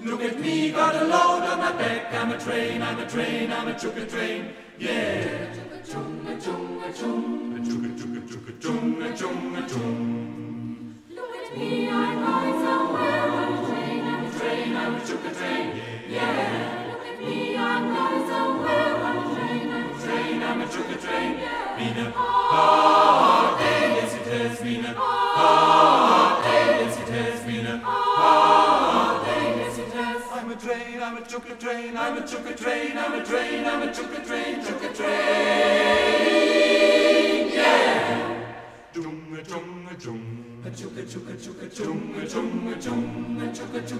Look at me, got a load on my back. I'm a train, I'm a train, I'm a chugga train. Yeah. Chung, a chung, a chung. A chugga, chugga, chugga, chung, a chung, a chung. Look at me, I'm going somewhere on a train, I'm a train, I'm a chugga train. yeah. Look at me, I'm going somewhere on a train, I'm a train, I'm a chugga train. yeah. Been a hard day, yes it has been a hard day, yes it has been a hard day, yes it has. I'm a train, I'm a chugga train, I'm a chugga train, I'm a train, I'm a chugga train, yeah. Chung a chung a chung, a chugga chugga chugga chung a chung a chung, a chugga chugga.